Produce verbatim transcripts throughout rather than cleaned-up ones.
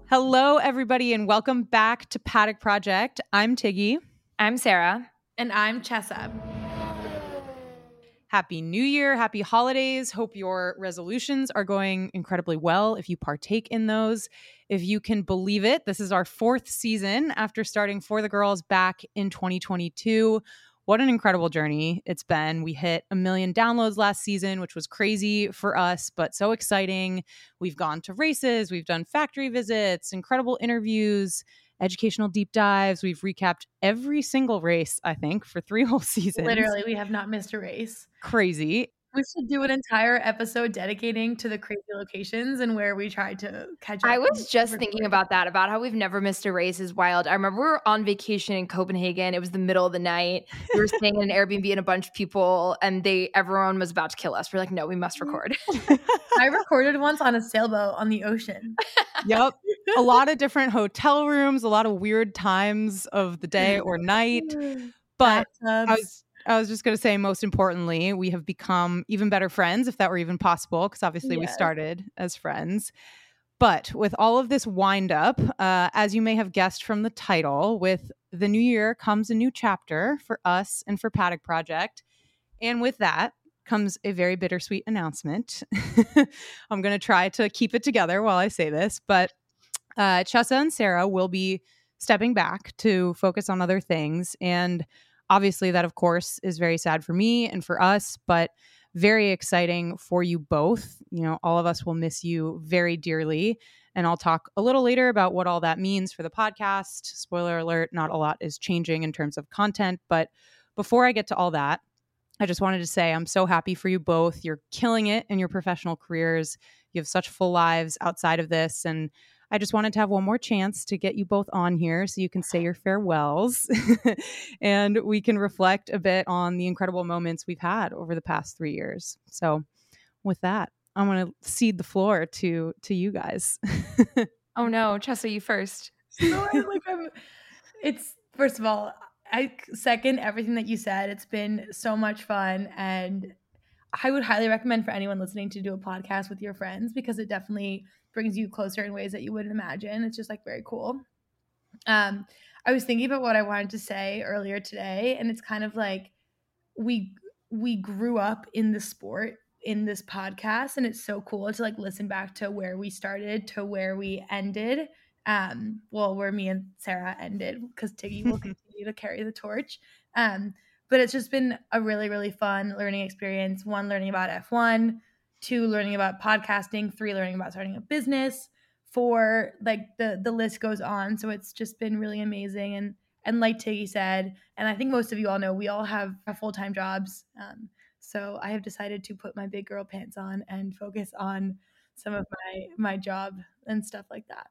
Hello, everybody, and welcome back to Paddock Project. I'm Tiggy. I'm Sarah. And I'm Chessa. Happy New Year. Happy holidays. Hope your resolutions are going incredibly well if you partake in those. If you can believe it, this is our fourth season after starting For the Girls back in twenty twenty-two. What an incredible journey it's been. We hit a million downloads last season, which was crazy for us, but so exciting. We've gone to races, we've done factory visits, incredible interviews, educational deep dives. We've recapped every single race, I think, for three whole seasons. Literally, we have not missed a race. Crazy. We should do an entire episode dedicating to the crazy locations and where we tried to catch up. I was just thinking about that, about how we've never missed a race is wild. I remember we were on vacation in Copenhagen. It was the middle of the night. We were staying in an Airbnb and a bunch of people, and they everyone was about to kill us. We're like, no, we must record. I recorded once on a sailboat on the ocean. Yep. A lot of different hotel rooms, a lot of weird times of the day or night. But I was I was just going to say, most importantly, we have become even better friends, if that were even possible, because obviously yes. we started as friends. But with all of this wind up, uh, as you may have guessed from the title, with the new year comes a new chapter for us and for Paddock Project. And with that comes a very bittersweet announcement. I'm going to try to keep it together while I say this, but uh, Chessa and Sarah will be stepping back to focus on other things. And obviously, that, of course, is very sad for me and for us, but very exciting for you both. You know, all of us will miss you very dearly. And I'll talk a little later about what all that means for the podcast. Spoiler alert, not a lot is changing in terms of content. But before I get to all that, I just wanted to say I'm so happy for you both. You're killing it in your professional careers. You have such full lives outside of this. And I just wanted to have one more chance to get you both on here so you can say your farewells and we can reflect a bit on the incredible moments we've had over the past three years. So with that, I'm going to cede the floor to to you guys. Oh no, Chessa, you first. No, I, like, I'm, it's, first of all, I second everything that you said. It's been so much fun, and I would highly recommend for anyone listening to do a podcast with your friends, because it definitely brings you closer in ways that you wouldn't imagine. It's just like very cool. Um, I was thinking about what I wanted to say earlier today, and it's kind of like we we grew up in the sport in this podcast, and it's so cool to like listen back to where we started to where we ended. Um, well, where me and Sarah ended, because Tiggy will continue to carry the torch. Um, but it's just been a really, really fun learning experience. One, learning about F one. Two, learning about podcasting. Three, learning about starting a business. Four, like the the list goes on. So it's just been really amazing. And and like Tiggy said, and I think most of you all know, we all have full-time jobs. Um, so I have decided to put my big girl pants on and focus on some of my my job and stuff like that.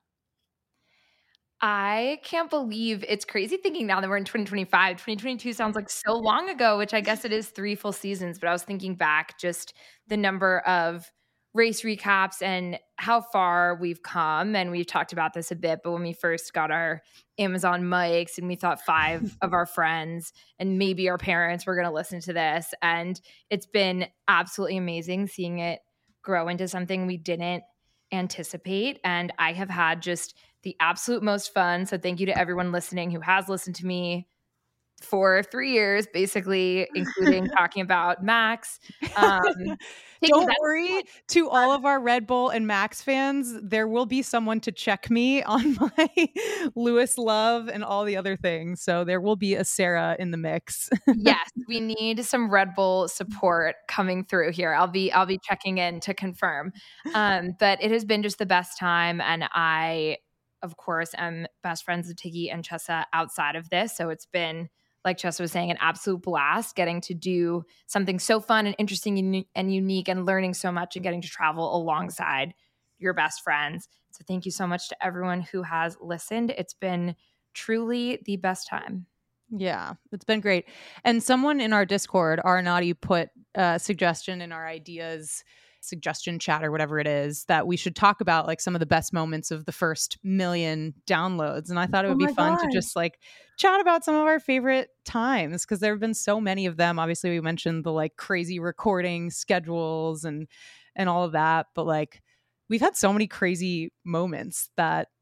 I can't believe it's crazy thinking now that we're in twenty twenty-five. twenty twenty-two sounds like so long ago, which I guess it is three full seasons. But I was thinking back just the number of race recaps and how far we've come. And we've talked about this a bit, but when we first got our Amazon mics and we thought five of our friends and maybe our parents were going to listen to this. And it's been absolutely amazing seeing it grow into something we didn't anticipate. And I have had just the absolute most fun. So thank you to everyone listening who has listened to me for three years, basically, including talking about Max. Um, Don't worry, to all of our Red Bull and Max fans, there will be someone to check me on my Lewis love and all the other things. So there will be a Sarah in the mix. Yes, we need some Red Bull support coming through here. I'll be I'll be checking in to confirm. Um, but it has been just the best time, and I, of course, am best friends with Tiggy and Chessa outside of this. So it's been, like Chessa was saying, an absolute blast getting to do something so fun and interesting and unique and learning so much and getting to travel alongside your best friends. So thank you so much to everyone who has listened. It's been truly the best time. Yeah, it's been great. And someone in our Discord, Aranati, put a suggestion in our ideas suggestion chat or whatever it is, that we should talk about like some of the best moments of the first million downloads. And I thought it would oh be fun God. to just like chat about some of our favorite times, because there have been so many of them. Obviously, we mentioned the like crazy recording schedules and and all of that, but like we've had so many crazy moments that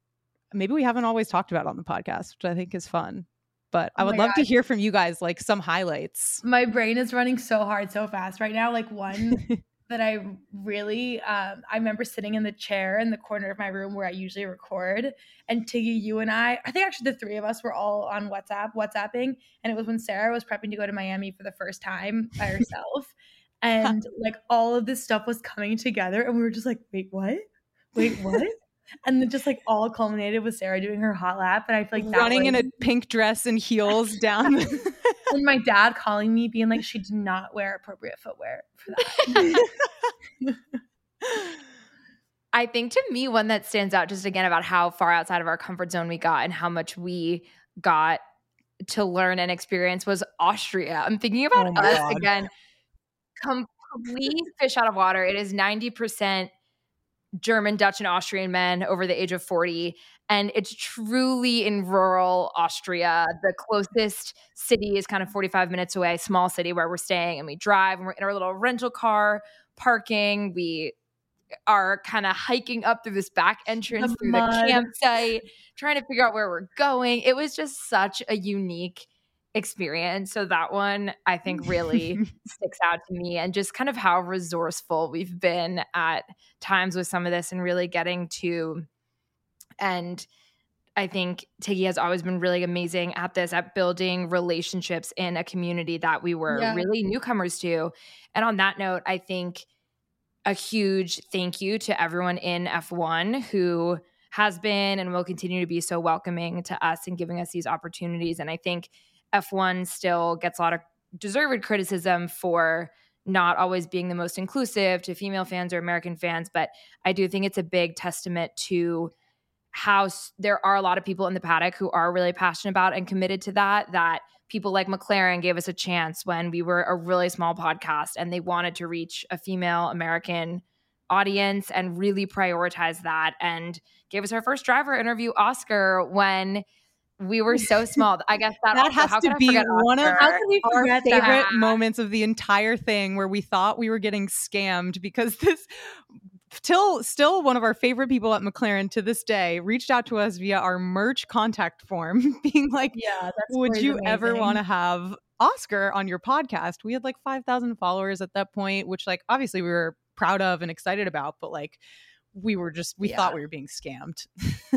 maybe we haven't always talked about on the podcast, which I think is fun. But Oh I would my love to God. hear from you guys, like some highlights. My brain is running so hard so fast right now. Like one that I really, um, I remember sitting in the chair in the corner of my room where I usually record, and Tiggy, you and I, I think actually the three of us were all on WhatsApp, WhatsApping, and it was when Sarah was prepping to go to Miami for the first time by herself, and like all of this stuff was coming together, and we were just like, wait, what? Wait, what? And then just like all culminated with Sarah doing her hot lap, and I feel like that running was, in a pink dress and heels down. The- and my dad calling me being like, she did not wear appropriate footwear for that. I think to me, one that stands out just again about how far outside of our comfort zone we got and how much we got to learn and experience was Austria. I'm thinking about Oh my us God. again, complete fish out of water. It is ninety percent German, Dutch, and Austrian men over the age of forty. And it's truly in rural Austria. The closest city is kind of forty-five minutes away, a small city where we're staying, and we drive and we're in our little rental car parking. We are kind of hiking up through this back entrance The through mud. the campsite, trying to figure out where we're going. It was just such a unique experience. So that one I think really sticks out to me, and just kind of how resourceful we've been at times with some of this and really getting to. And I think Tiggy has always been really amazing at this, at building relationships in a community that we were Yeah. really newcomers to. And on that note, I think a huge thank you to everyone in F one who has been and will continue to be so welcoming to us and giving us these opportunities. And I think F one still gets a lot of deserved criticism for not always being the most inclusive to female fans or American fans. But I do think it's a big testament to how s- there are a lot of people in the paddock who are really passionate about and committed to that, that people like McLaren gave us a chance when we were a really small podcast and they wanted to reach a female American audience and really prioritize that, and gave us our first driver interview, Oscar, when we were so small. I guess that, That also, has how to could I be forget one of Oscar? How could we our forget favorite that? moments of the entire thing, where we thought we were getting scammed because this till still one of our favorite people at McLaren to this day reached out to us via our merch contact form being like, Yeah, that's would you ever want to have Oscar on your podcast? We had like five thousand followers at that point, which like obviously we were proud of and excited about, but like we were just we Yeah. thought we were being scammed.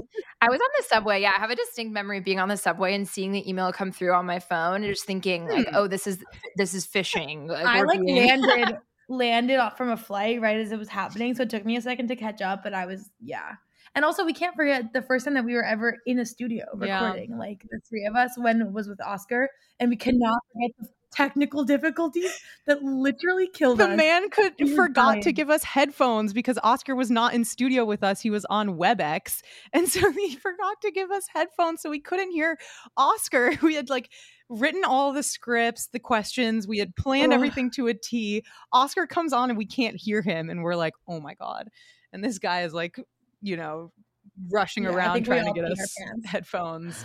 I was on the subway. Yeah, I have a distinct memory of being on the subway and seeing the email come through on my phone and just thinking like, Hmm. oh, this is this is phishing. Like, I we're like being- landed landed off from a flight right as it was happening, so it took me a second to catch up, but I was yeah. And also we can't forget the first time that we were ever in a studio Yeah. recording, like the three of us, when it was with Oscar, and we cannot forget the technical difficulties that literally killed The us. man could We were forgot to dying. give us headphones because Oscar was not in studio with us. He was on WebEx. And so he forgot to give us headphones, so we couldn't hear Oscar. We had like written all the scripts, the questions, we had planned Ugh. everything to a T. Oscar comes on and we can't hear him, and we're like, oh my God. And this guy is like, you know, rushing Yeah, I around think we trying to all get peed our us pants. headphones.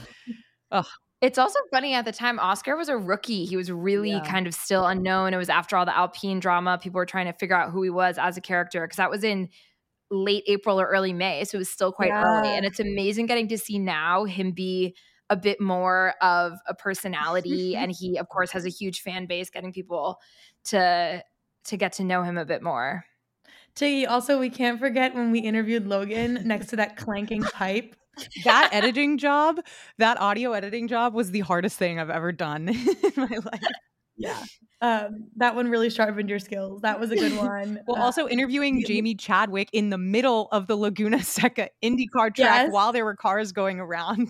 It's also funny, at the time, Oscar was a rookie. He was really Yeah. kind of still unknown. It was after all the Alpine drama. People were trying to figure out who he was as a character, because that was in late April or early May. So it was still quite early. Yeah. And it's amazing getting to see now him be a bit more of a personality. And he, of course, has a huge fan base, getting people to to get to know him a bit more. Tiggy, also we can't forget when we interviewed Logan next to that clanking pipe. That editing job, that audio editing job was the hardest thing I've ever done in my life. Yeah. Um, that one really sharpened your skills. That was a good one. Well, Uh, also interviewing yeah. Jamie Chadwick in the middle of the Laguna Seca IndyCar track Yes. while there were cars going around.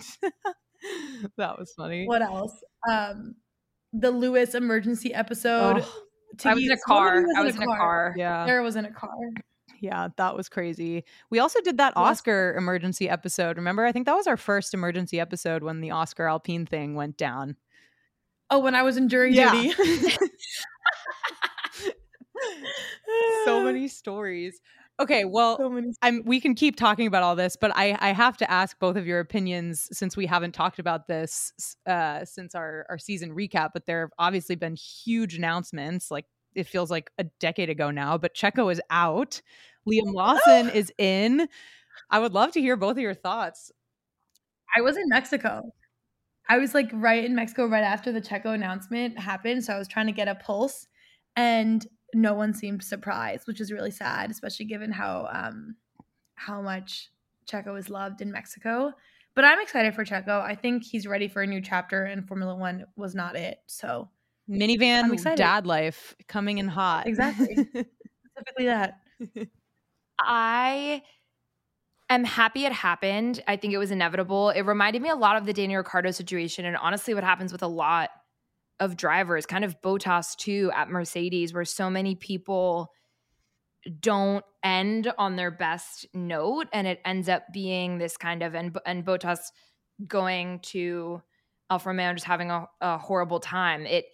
That was funny. What else? Um, the Lewis emergency episode. Oh, I was in a Tiggy- car. somebody I was in a car. yeah. Sarah was in a car. Yeah, that was crazy. We also did that Yes. Oscar emergency episode. Remember? I think that was our first emergency episode when the Oscar Alpine thing went down. Oh, when I was in jury Yeah. duty. So many stories. Okay, well, So many. I'm we can keep talking about all this, but I I have to ask both of your opinions, since we haven't talked about this uh since our our season recap, but there have obviously been huge announcements. Like it feels like a decade ago now, but Checo is out. Liam Lawson is in. I would love to hear both of your thoughts. I was in Mexico. I was like right in Mexico right after the Checo announcement happened. So I was trying to get a pulse and no one seemed surprised, which is really sad, especially given how um how much Checo is loved in Mexico. But I'm excited for Checo. I think he's ready for a new chapter, and Formula One was not it. So minivan dad life coming in hot. Exactly. Specifically that. I am happy it happened. I think it was inevitable. It reminded me a lot of the Daniel Ricciardo situation, and honestly what happens with a lot of drivers, kind of Bottas too at Mercedes, where so many people don't end on their best note, and it ends up being this kind of and and Bottas going to Alfa Romeo just having a, a horrible time. It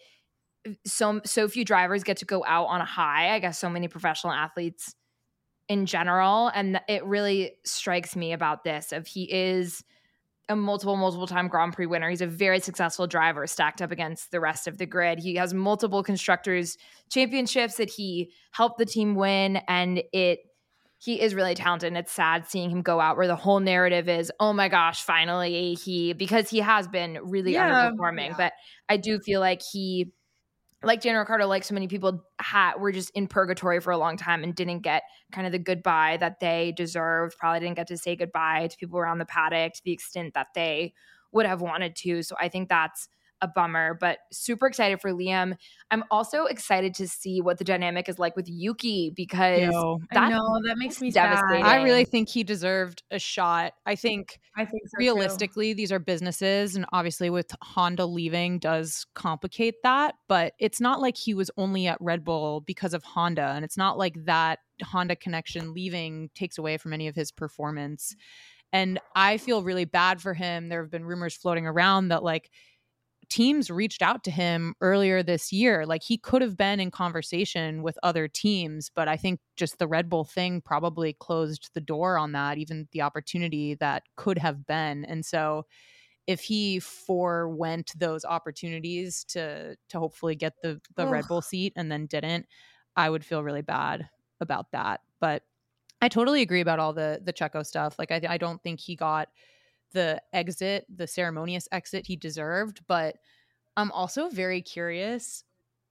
so so few drivers get to go out on a high. I guess so many professional athletes in general, and it really strikes me about this. Of he is a multiple, multiple time Grand Prix winner. He's a very successful driver stacked up against the rest of the grid. He has multiple constructors championships that he helped the team win. And it, he is really talented. And it's sad seeing him go out where the whole narrative is, oh my gosh, finally he, because he has been really yeah, underperforming. Yeah. But I do feel like he, like Daniel Ricciardo, like so many people had, were just in purgatory for a long time and didn't get kind of the goodbye that they deserved. Probably didn't get to say goodbye to people around the paddock to the extent that they would have wanted to. So I think that's a bummer, but super excited for Liam. I'm also excited to see what the dynamic is like with Yuki, because Yo, that, I know, that makes me devastating. Sad. I really think he deserved a shot. I think, I think so realistically, too. These are businesses, and obviously with Honda leaving does complicate that, but it's not like he was only at Red Bull because of Honda, and it's not like that Honda connection leaving takes away from any of his performance. And I feel really bad for him. There have been rumors floating around that like teams reached out to him earlier this year. Like he could have been in conversation with other teams, but I think just the Red Bull thing probably closed the door on that, even the opportunity that could have been. And so if he forewent those opportunities to to hopefully get the the Red Bull seat and then didn't, I would feel really bad about that. But I totally agree about all the the Checo stuff. Like I, I don't think he got the exit, the ceremonious exit he deserved. But I'm also very curious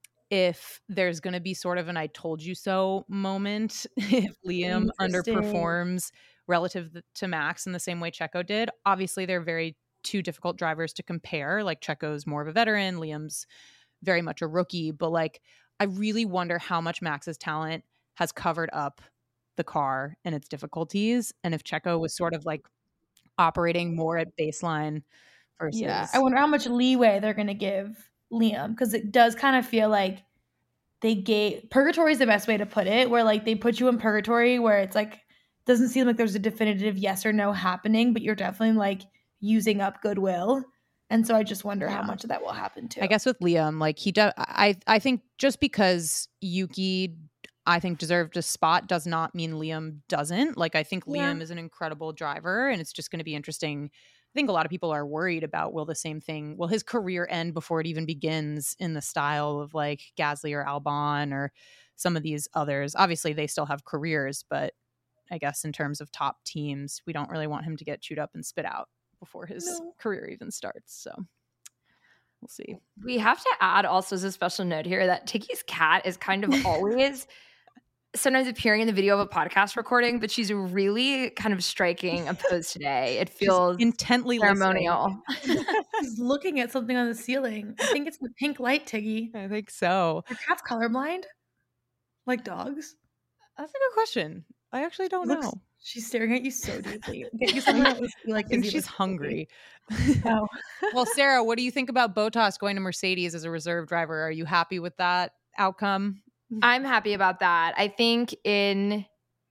if there's going to be sort of an I told you so moment if Liam underperforms relative to Max in the same way Checo did. Obviously, they're very two difficult drivers to compare. Like Checo's more of a veteran, Liam's very much a rookie. But like, I really wonder how much Max's talent has covered up the car and its difficulties. And if Checo was sort of like operating more at baseline versus yeah I wonder how much leeway they're going to give Liam, because it does kind of feel like they gave purgatory is the best way to put it, where like they put you in purgatory where it's like doesn't seem like there's a definitive yes or no happening, but you're definitely like using up goodwill. And so I just wonder yeah. how much of that will happen too. I guess with Liam, like he does, I I think just because Yuki I think deserved a spot does not mean Liam doesn't. Like, I think yeah. Liam is an incredible driver, and it's just going to be interesting. I think a lot of people are worried about, will the same thing, will his career end before it even begins in the style of like Gasly or Albon or some of these others? Obviously, they still have careers, but I guess in terms of top teams, we don't really want him to get chewed up and spit out before his no. career even starts. So we'll see. We have to add also as a special note here that Tiggy's cat is kind of always sometimes appearing in the video of a podcast recording, but she's really kind of striking a pose today. It feels she's intently ceremonial. She's looking at something on the ceiling. I think it's the pink light, Tiggy. I think so. Are cats colorblind? Like dogs? That's a good question. I actually don't looks, know. She's staring at you so deeply. Get you something that like I think she's hungry. Oh. Well, Sarah, what do you think about Bottas going to Mercedes as a reserve driver? Are you happy with that outcome? I'm happy about that. I think in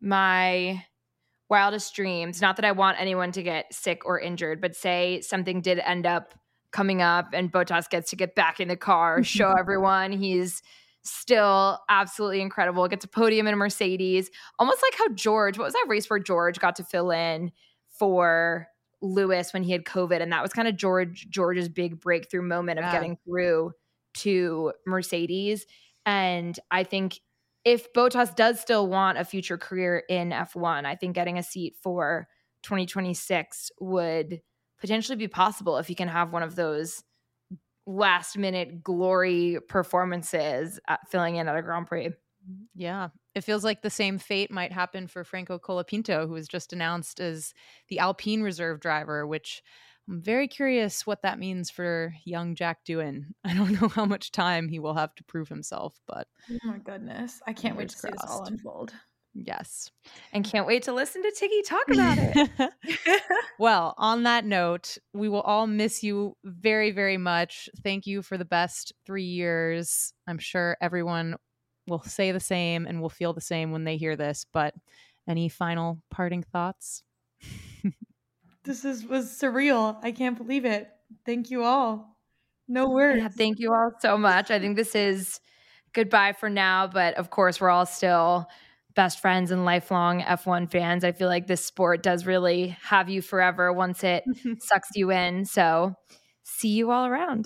my wildest dreams, not that I want anyone to get sick or injured, but say something did end up coming up and Bottas gets to get back in the car, show everyone he's still absolutely incredible, gets a podium in a Mercedes, almost like how George, what was that race where George got to fill in for Lewis when he had COVID? And that was kind of George George's big breakthrough moment of yeah. getting through to Mercedes. And I think if Bottas does still want a future career in F one, I think getting a seat for twenty twenty-six would potentially be possible if he can have one of those last minute glory performances at filling in at a Grand Prix. Yeah. It feels like the same fate might happen for Franco Colapinto, who was just announced as the Alpine reserve driver, which I'm very curious what that means for young Jack Doohan. I don't know how much time he will have to prove himself, but oh my goodness, I can't wait to see this all unfold. Yes. And can't wait to listen to Tiggy talk about it. Well, on that note, we will all miss you very, very much. Thank you for the best three years. I'm sure everyone will say the same and will feel the same when they hear this, but any final parting thoughts? This is was surreal. I can't believe it. Thank you all. No words. Yeah, thank you all so much. I think this is goodbye for now, but of course we're all still best friends and lifelong F one fans. I feel like this sport does really have you forever once it sucks you in. So see you all around.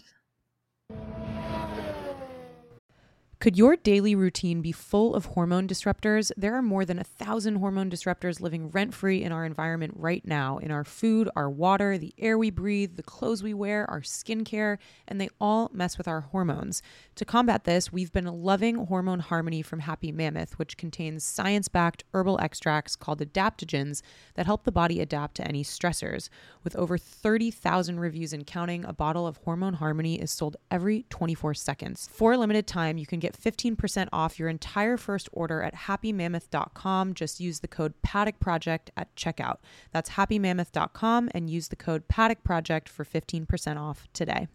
Could your daily routine be full of hormone disruptors? There are more than a thousand hormone disruptors living rent-free in our environment right now, in our food, our water, the air we breathe, the clothes we wear, our skincare, and they all mess with our hormones. To combat this, we've been loving Hormone Harmony from Happy Mammoth, which contains science-backed herbal extracts called adaptogens that help the body adapt to any stressors. With over thirty thousand reviews and counting, a bottle of Hormone Harmony is sold every twenty-four seconds. For a limited time, you can get fifteen percent off your entire first order at happy mammoth dot com. Just use the code Paddock Project at checkout. That's happy mammoth dot com and use the code Paddock Project for fifteen percent off today.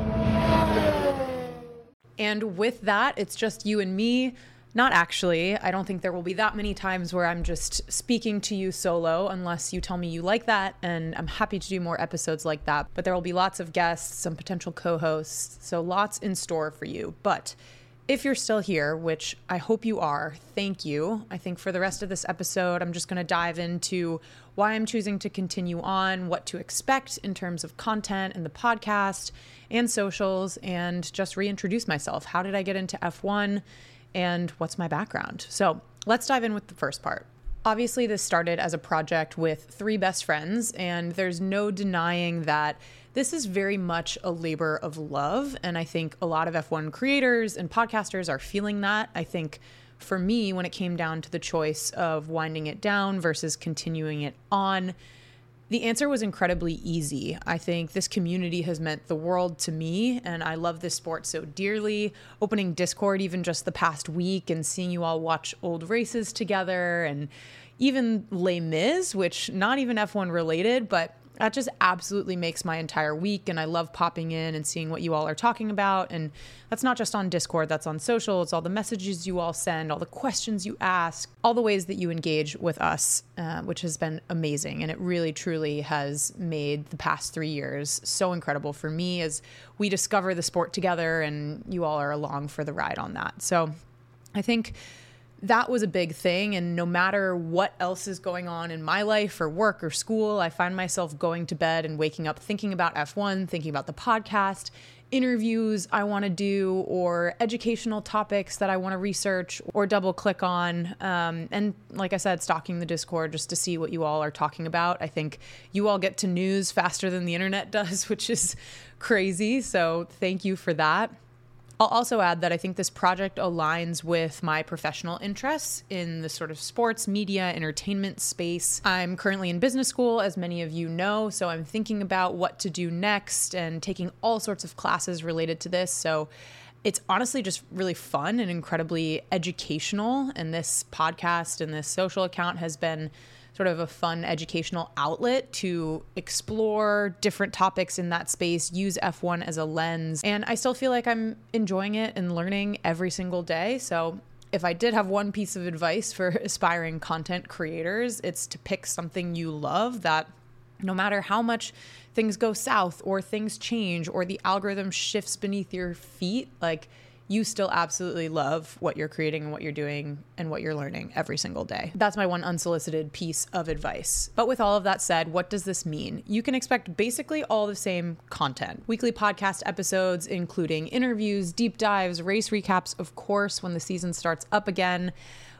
And with that, it's just you and me. Not actually. I don't think there will be that many times where I'm just speaking to you solo unless you tell me you like that, and I'm happy to do more episodes like that. But there will be lots of guests, some potential co-hosts, so lots in store for you. But if you're still here, which I hope you are, thank you. I think for the rest of this episode, I'm just going to dive into why I'm choosing to continue on, what to expect in terms of content and the podcast and socials, and just reintroduce myself. How did I get into F one and what's my background? So let's dive in with the first part. Obviously, this started as a project with three best friends, and there's no denying that this is very much a labor of love. And I think a lot of F one creators and podcasters are feeling that. I think for me, when it came down to the choice of winding it down versus continuing it on, the answer was incredibly easy. I think this community has meant the world to me, and I love this sport so dearly. Opening Discord even just the past week and seeing you all watch old races together, and even Les Mis, which not even F one related, but that just absolutely makes my entire week. And I love popping in and seeing what you all are talking about. And that's not just on Discord, that's on social. It's all the messages you all send, all the questions you ask, all the ways that you engage with us, uh, which has been amazing. And it really, truly has made the past three years so incredible for me as we discover the sport together, and you all are along for the ride on that. So I think that was a big thing. And no matter what else is going on in my life or work or school, I find myself going to bed and waking up thinking about F one, thinking about the podcast, interviews I want to do, or educational topics that I want to research or double click on. Um, and like I said, stalking the Discord just to see what you all are talking about. I think you all get to news faster than the internet does, which is crazy. So thank you for that. I'll also add that I think this project aligns with my professional interests in the sort of sports, media, entertainment space. I'm currently in business school, as many of you know, so I'm thinking about what to do next and taking all sorts of classes related to this. So it's honestly just really fun and incredibly educational. And this podcast and this social account has been sort of a fun educational outlet to explore different topics in that space, use F one as a lens. And I still feel like I'm enjoying it and learning every single day. So if I did have one piece of advice for aspiring content creators, it's to pick something you love that no matter how much things go south or things change or the algorithm shifts beneath your feet, like you still absolutely love what you're creating and what you're doing and what you're learning every single day. That's my one unsolicited piece of advice. But with all of that said, what does this mean? You can expect basically all the same content. Weekly podcast episodes, including interviews, deep dives, race recaps, of course, when the season starts up again.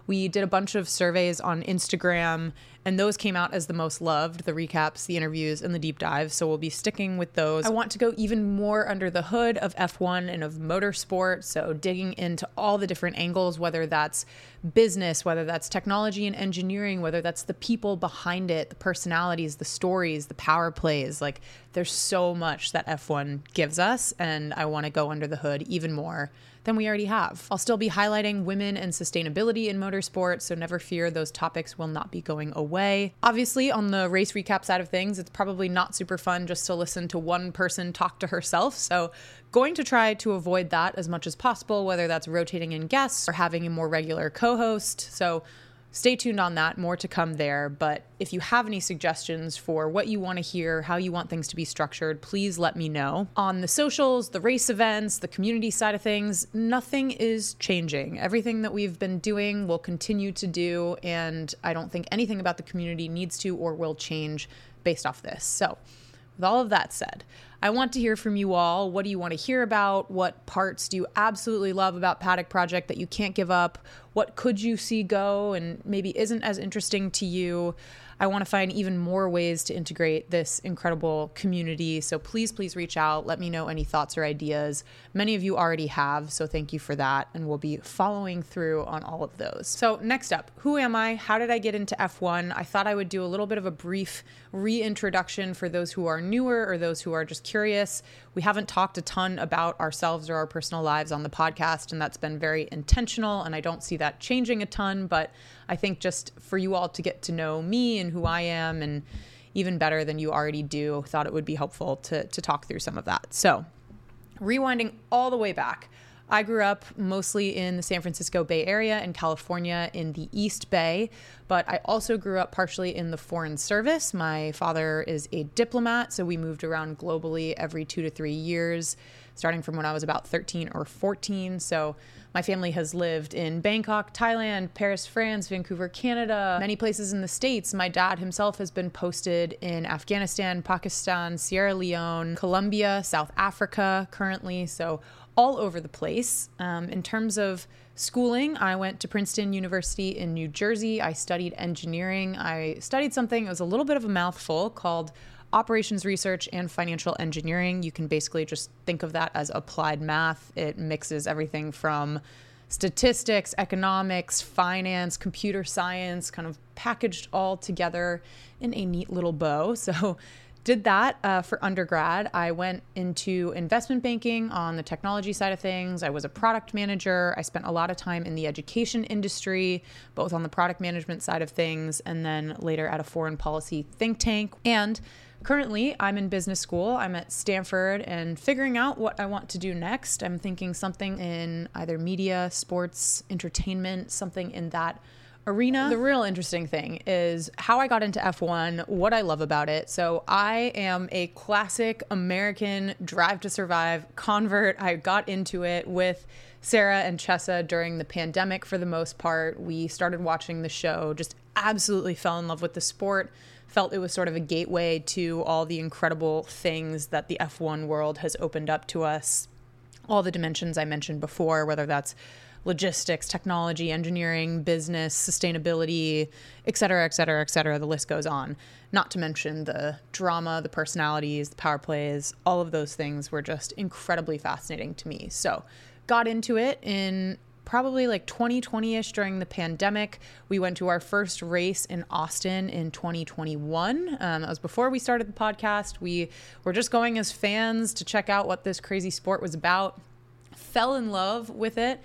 We did a bunch of surveys on Instagram, and those came out as the most loved, the recaps, the interviews, and the deep dives. So we'll be sticking with those. I want to go even more under the hood of F one and of motorsport. So digging into all the different angles, whether that's business, whether that's technology and engineering, whether that's the people behind it, the personalities, the stories, the power plays. Like, there's so much that F one gives us, and I want to go under the hood even more than we already have. I'll still be highlighting women and sustainability in motorsport, so never fear, those topics will not be going away. Obviously, on the race recap side of things, it's probably not super fun just to listen to one person talk to herself, so going to try to avoid that as much as possible, whether that's rotating in guests or having a more regular co-host. So stay tuned on that, more to come there. But if you have any suggestions for what you want to hear, how you want things to be structured, please let me know. On the socials, the race events, the community side of things, nothing is changing. Everything that we've been doing will continue to do, and I don't think anything about the community needs to or will change based off this. So with all of that said, I want to hear from you all. What do you want to hear about? What parts do you absolutely love about Paddock Project that you can't give up? What could you see go and maybe isn't as interesting to you? I want to find even more ways to integrate this incredible community. So please, please reach out. Let me know any thoughts or ideas. Many of you already have, so thank you for that. And we'll be following through on all of those. So next up, who am I? How did I get into F one? I thought I would do a little bit of a brief reintroduction for those who are newer or those who are just curious. We haven't talked a ton about ourselves or our personal lives on the podcast, and that's been very intentional, and I don't see that changing a ton, but I think just for you all to get to know me and who I am, and even better than you already do, thought it would be helpful to, to talk through some of that. So rewinding all the way back, I grew up mostly in the San Francisco Bay Area in California in the East Bay, but I also grew up partially in the Foreign Service. My father is a diplomat, so we moved around globally every two to three years, starting from when I was about thirteen or fourteen. So my family has lived in Bangkok, Thailand, Paris, France, Vancouver, Canada, many places in the States. My dad himself has been posted in Afghanistan, Pakistan, Sierra Leone, Colombia, South Africa currently. So all over the place. Um, in terms of schooling, I went to Princeton University in New Jersey. I studied engineering. I studied something, it was a little bit of a mouthful, called Operations Research and Financial Engineering. You can basically just think of that as applied math. It mixes everything from statistics, economics, finance, computer science, kind of packaged all together in a neat little bow. So did that uh, for undergrad. I went into investment banking on the technology side of things. I was a product manager. I spent a lot of time in the education industry, both on the product management side of things and then later at a foreign policy think tank. And currently, I'm in business school. I'm at Stanford and figuring out what I want to do next. I'm thinking something in either media, sports, entertainment, something in that arena. The real interesting thing is how I got into F one, what I love about it. So I am a classic American Drive to Survive convert. I got into it with Sarah and Chessa during the pandemic for the most part. We started watching the show, just absolutely fell in love with the sport, felt it was sort of a gateway to all the incredible things that the F one world has opened up to us. All the dimensions I mentioned before, whether that's logistics, technology, engineering, business, sustainability, et cetera, et cetera, et cetera. The list goes on. Not to mention the drama, the personalities, the power plays, all of those things were just incredibly fascinating to me. So got into it in probably like twenty twenty-ish during the pandemic. We went to our first race in Austin in twenty twenty-one. Um, that was before we started the podcast. We were just going as fans to check out what this crazy sport was about. Fell in love with it.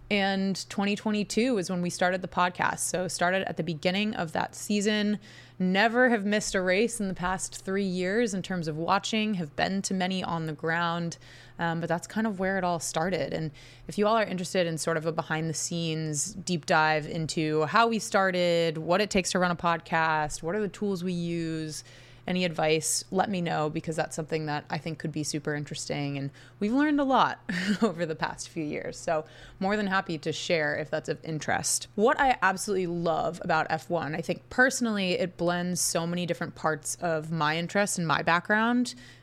And twenty twenty-two is when we started the podcast. So started at the beginning of that season. Never have missed a race in the past three years in terms of watching, have been to many on the ground. Um, but that's kind of where it all started. And if you all are interested in sort of a behind the scenes deep dive into how we started, what it takes to run a podcast, what are the tools we use, any advice, let me know, because that's something that I think could be super interesting. And we've learned a lot over the past few years. So more than happy to share if that's of interest. What I absolutely love about F one, I think personally, it blends so many different parts of my interests and my background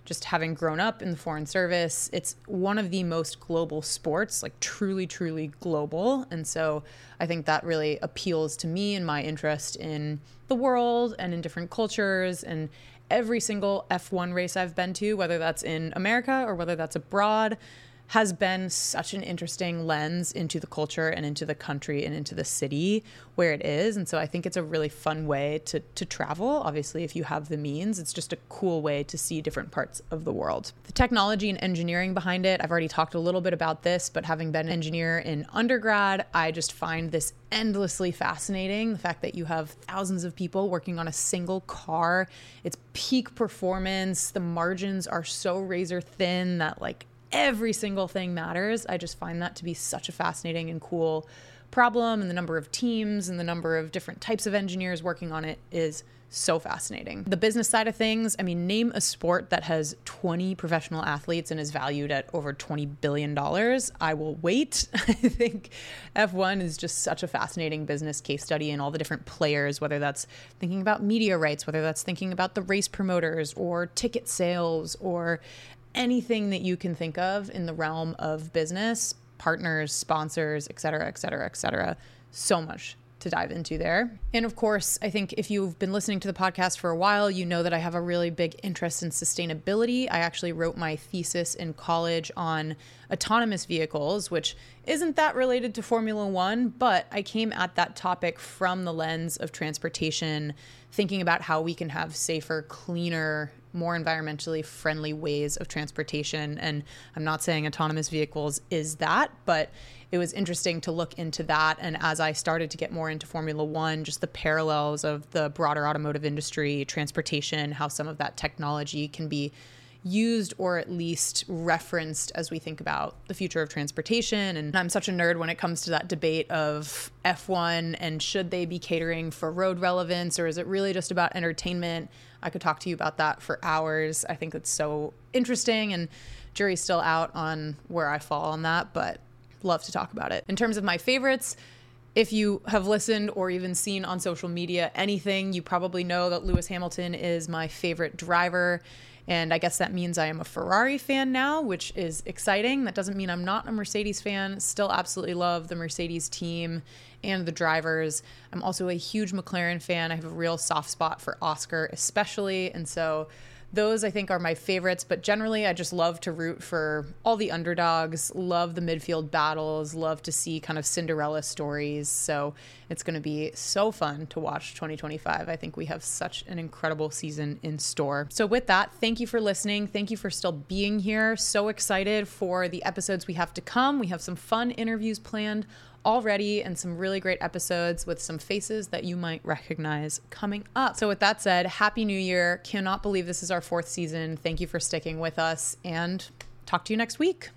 just having grown up in the Foreign Service, it's one of the most global sports, like truly, truly global. And so I think that really appeals to me and my interest in the world and in different cultures. And every single F one race I've been to, whether that's in America or whether that's abroad, has been such an interesting lens into the culture and into the country and into the city where it is. And so I think it's a really fun way to to travel. Obviously, if you have the means, it's just a cool way to see different parts of the world. The technology and engineering behind it, I've already talked a little bit about this, but having been an engineer in undergrad, I just find this endlessly fascinating. The fact that you have thousands of people working on a single car, it's peak performance, the margins are so razor thin that like every single thing matters. I just find that to be such a fascinating and cool problem, and the number of teams and the number of different types of engineers working on it is so fascinating. The business side of things, I mean, name a sport that has twenty professional athletes and is valued at over twenty billion dollars. I will wait. I think F one is just such a fascinating business case study, and all the different players, whether that's thinking about media rights, whether that's thinking about the race promoters or ticket sales or anything that you can think of in the realm of business, partners, sponsors, et cetera, et cetera, et cetera. So much to dive into there. And of course, I think if you've been listening to the podcast for a while, you know that I have a really big interest in sustainability. I actually wrote my thesis in college on autonomous vehicles, which isn't that related to Formula One, but I came at that topic from the lens of transportation, thinking about how we can have safer, cleaner, more environmentally friendly ways of transportation. And I'm not saying autonomous vehicles is that, but it was interesting to look into that. And as I started to get more into Formula One, just the parallels of the broader automotive industry, transportation, how some of that technology can be used or at least referenced as we think about the future of transportation. And I'm such a nerd when it comes to that debate of F one and should they be catering for road relevance, or is it really just about entertainment? I could talk to you about that for hours. I think it's so interesting, and jury's still out on where I fall on that, but love to talk about it. In terms of my favorites, if you have listened or even seen on social media anything, you probably know that Lewis Hamilton is my favorite driver. And I guess that means I am a Ferrari fan now, which is exciting. That doesn't mean I'm not a Mercedes fan. Still absolutely love the Mercedes team and the drivers. I'm also a huge McLaren fan. I have a real soft spot for Oscar especially. And so those, I think, are my favorites. But generally, I just love to root for all the underdogs, love the midfield battles, love to see kind of Cinderella stories. So it's going to be so fun to watch twenty twenty-five. I think we have such an incredible season in store. So with that, thank you for listening. Thank you for still being here. So excited for the episodes we have to come. We have some fun interviews planned already and some really great episodes with some faces that you might recognize coming up. So with that said, Happy New Year. Cannot believe this is our fourth season. Thank you for sticking with us, and talk to you next week.